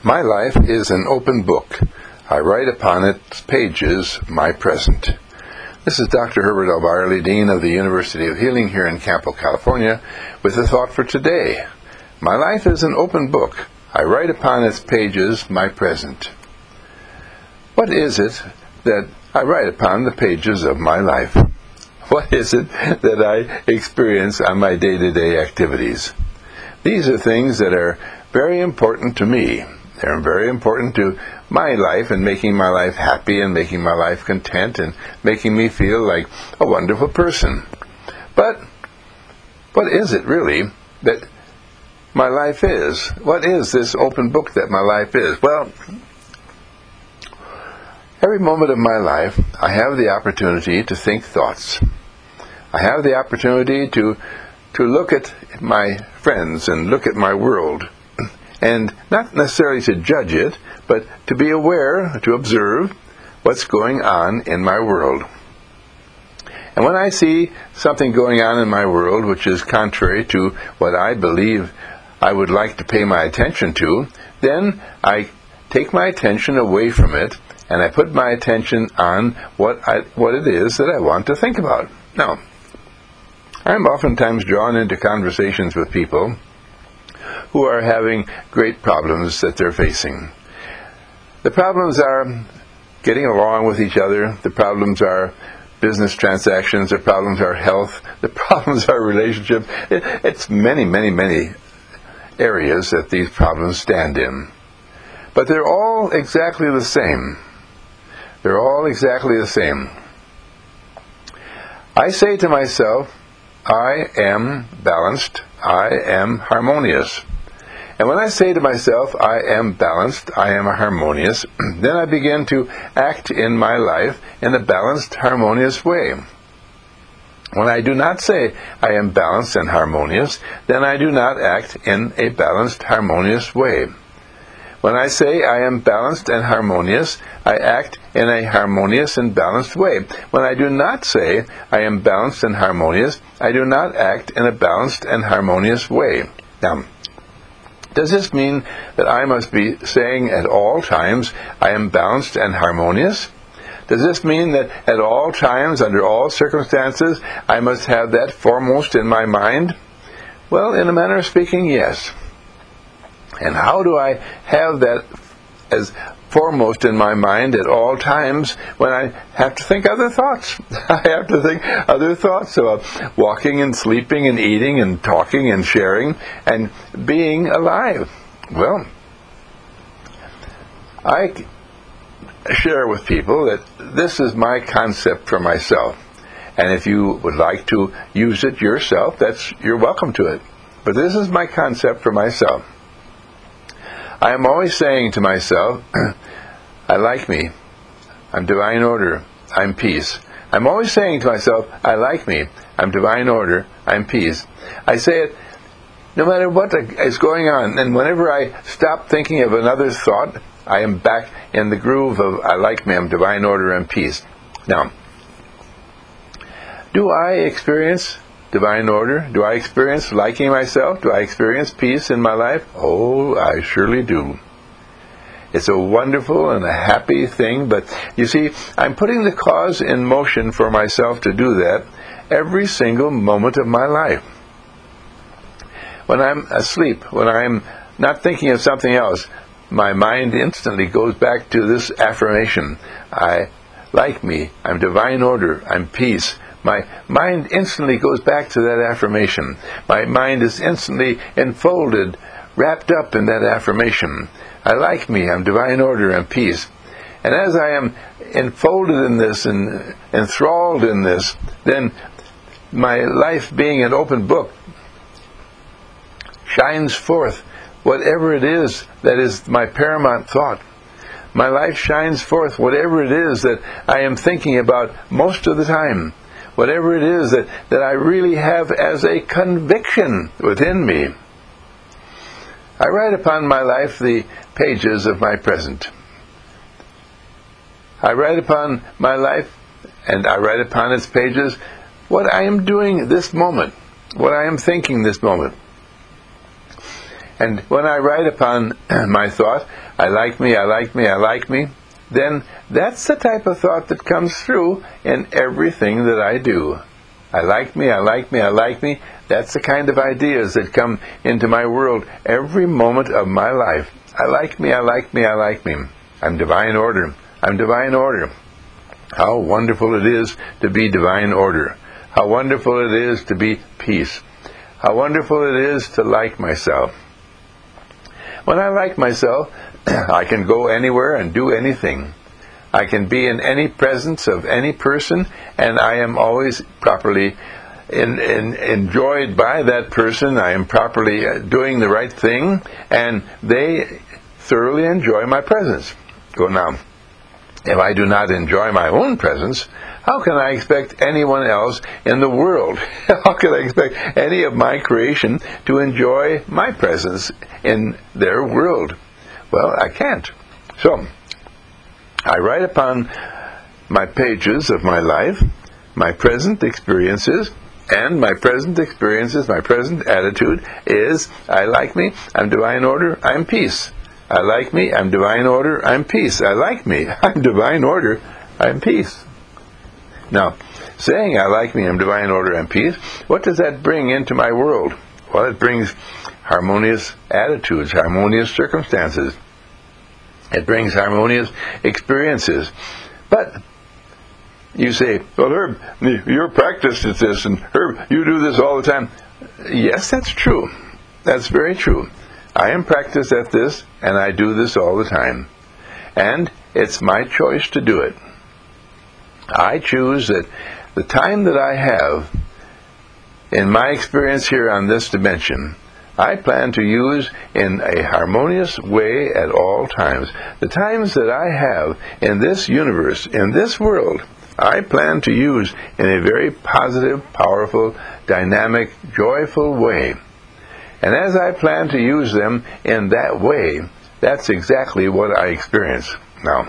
My life is an open book. I write upon its pages my present. This is Dr. Herbert L. Byerly, Dean of the University of Healing here in Campo, California, with a thought for today. My life is an open book. I write upon its pages my present. What is it that I write upon the pages of my life? What is it that I experience on my day-to-day activities? These are things that are very important to me. They're very important to my life and making my life happy and making my life content and making me feel like a wonderful person. But what is it really that my life is? What is this open book that my life is? Well, every moment of my life I have the opportunity to think thoughts. I have the opportunity to look at my friends and look at my world. And not necessarily to judge it, but to be aware, to observe what's going on in my world. And when I see something going on in my world which is contrary to what I believe I would like to pay my attention to, then I take my attention away from it and I put my attention on what it is that I want to think about. Now, I'm oftentimes drawn into conversations with people who are having great problems that they're facing. The problems are getting along with each other. The problems are business transactions. The problems are health. The problems are relationships. It's many, many, many areas that these problems stand in. But they're all exactly the same. They're all exactly the same. I say to myself, I am balanced. I am harmonious. And when I say to myself, I am balanced, I am harmonious, then I begin to act in my life in a balanced, harmonious way. When I do not say I am balanced and harmonious, then I do not act in a balanced, harmonious way. When I say I am balanced and harmonious, I act in a harmonious and balanced way. When I do not say I am balanced and harmonious, I do not act in a balanced and harmonious way. Now, does this mean that I must be saying at all times I am balanced and harmonious? Does this mean that at all times, under all circumstances, I must have that foremost in my mind? Well, in a manner of speaking, yes. And how do I have that as foremost in my mind at all times when I have to think other thoughts? I have to think other thoughts about walking and sleeping and eating and talking and sharing and being alive. Well, I share with people that this is my concept for myself. And if you would like to use it yourself, you're welcome to it. But this is my concept for myself. I am always saying to myself, I like me, I'm divine order, I'm peace. I'm always saying to myself, I like me, I'm divine order, I'm peace. I say it no matter what is going on, and whenever I stop thinking of another thought, I am back in the groove of I like me, I'm divine order, I'm peace. Now, do I experience divine order? Do I experience liking myself? Do I experience peace in my life? Oh, I surely do. It's a wonderful and a happy thing, but you see, I'm putting the cause in motion for myself to do that every single moment of my life. When I'm asleep, when I'm not thinking of something else, my mind instantly goes back to this affirmation. I like me, I'm divine order, I'm peace. My mind instantly goes back to that affirmation. My mind is instantly enfolded, wrapped up in that affirmation. I like me, I'm divine order, I'm peace. And as I am enfolded in this and enthralled in this, then my life being an open book shines forth whatever it is that is my paramount thought. My life shines forth whatever it is that I am thinking about most of the time. Whatever it is that I really have as a conviction within me. I write upon my life the pages of my present. I write upon my life, and I write upon its pages what I am doing this moment, what I am thinking this moment. And when I write upon my thought, I like me, I like me, I like me, then that's the type of thought that comes through in everything that I do. I like me, I like me, I like me. That's the kind of ideas that come into my world every moment of my life. I like me, I like me, I like me. I'm divine order. I'm divine order. How wonderful it is to be divine order. How wonderful it is to be peace. How wonderful it is to like myself. When I like myself, I can go anywhere and do anything. I can be in any presence of any person, and I am always properly enjoyed by that person. I am properly doing the right thing, and they thoroughly enjoy my presence. Go now. If I do not enjoy my own presence, how can I expect anyone else in the world? How can I expect any of my creation to enjoy my presence in their world? Well, I can't. So, I write upon my pages of my life, my present experiences, and my present experiences, my present attitude is, I like me, I'm divine order, I'm peace. I like me, I'm divine order, I'm peace. I like me, I'm divine order, I'm peace. Now, saying I like me, I'm divine order, I'm peace, what does that bring into my world? Well, it brings harmonious attitudes, harmonious circumstances. It brings harmonious experiences. But you say, well, Herb, your practice is this, and Herb, you do this all the time. Yes, that's true. That's very true. I am practiced at this, and I do this all the time. And it's my choice to do it. I choose that the time that I have in my experience here on this dimension, I plan to use in a harmonious way at all times. The times that I have in this universe, in this world, I plan to use in a very positive, powerful, dynamic, joyful way. And as I plan to use them in that way, that's exactly what I experience. Now,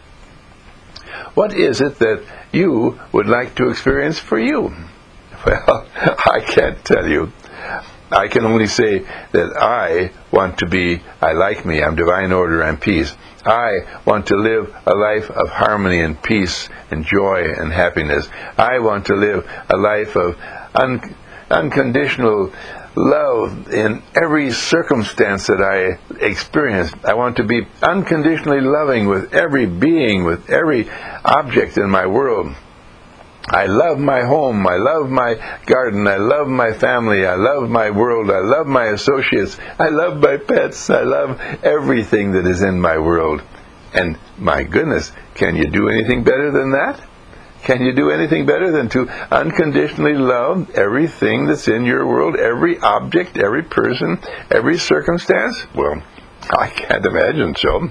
what is it that you would like to experience for you? Well, I can't tell you. I can only say that I want to be, I like me, I'm divine order, I'm peace. I want to live a life of harmony and peace and joy and happiness. I want to live a life of unconditional love in every circumstance that I experience. I want to be unconditionally loving with every being, with every object in my world. I love my home, I love my garden, I love my family, I love my world, I love my associates, I love my pets, I love everything that is in my world. And my goodness, can you do anything better than that? Can you do anything better than to unconditionally love everything that's in your world, every object, every person, every circumstance? Well, I can't imagine so.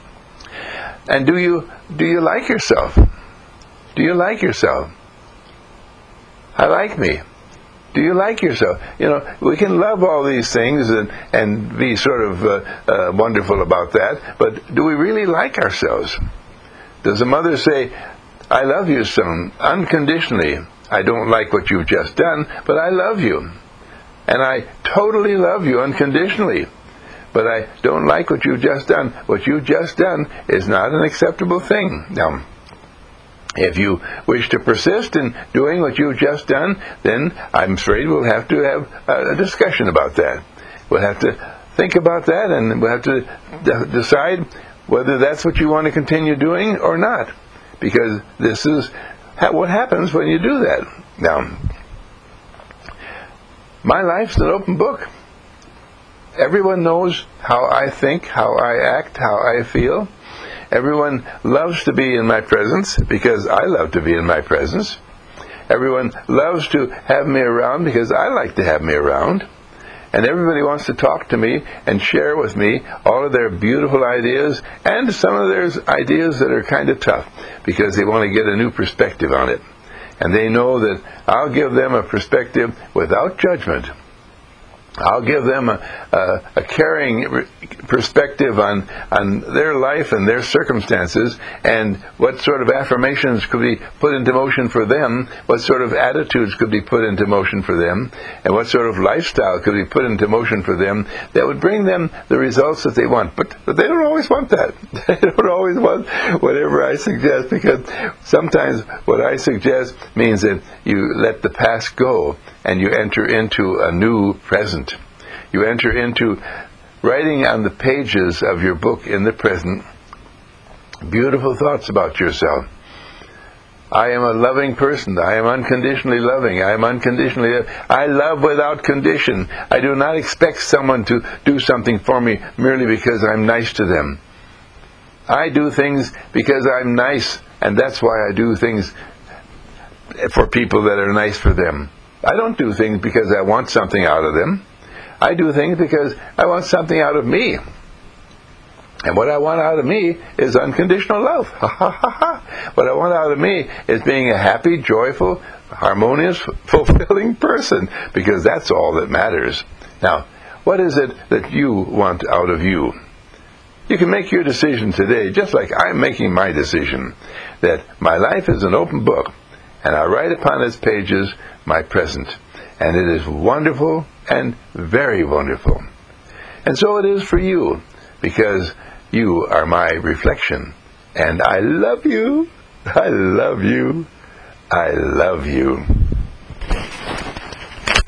And do you like yourself? Do you like yourself? I like me. Do you like yourself? You know, we can love all these things and be sort of wonderful about that, but do we really like ourselves? Does a mother say, I love you, son, unconditionally. I don't like what you've just done, but I love you. And I totally love you unconditionally. But I don't like what you've just done. What you've just done is not an acceptable thing. Now, if you wish to persist in doing what you've just done, then I'm afraid we'll have to have a discussion about that. We'll have to think about that, and we'll have to decide whether that's what you want to continue doing or not. Because this is what happens when you do that. Now, my life's an open book. Everyone knows how I think, how I act, how I feel. Everyone loves to be in my presence because I love to be in my presence. Everyone loves to have me around because I like to have me around. And everybody wants to talk to me and share with me all of their beautiful ideas and some of their ideas that are kind of tough because they want to get a new perspective on it. And they know that I'll give them a perspective without judgment. I'll give them a caring perspective on their life and their circumstances, and what sort of affirmations could be put into motion for them, what sort of attitudes could be put into motion for them, and what sort of lifestyle could be put into motion for them that would bring them the results that they want. But they don't always want that. They don't always want whatever I suggest, because sometimes what I suggest means that you let the past go and you enter into a new present. You enter into writing on the pages of your book in the present beautiful thoughts about yourself. I am a loving person. I am unconditionally loving. I am unconditionally. I love without condition. I do not expect someone to do something for me merely because I'm nice to them. I do things because I'm nice, and that's why I do things for people that are nice for them. I don't do things because I want something out of them. I do things because I want something out of me. And what I want out of me is unconditional love. What I want out of me is being a happy, joyful, harmonious, fulfilling person, because that's all that matters. Now, what is it that you want out of you? You can make your decision today, just like I'm making my decision, that my life is an open book, and I write upon its pages my present. And it is wonderful and very wonderful. And so it is for you, because you are my reflection. And I love you. I love you. I love you.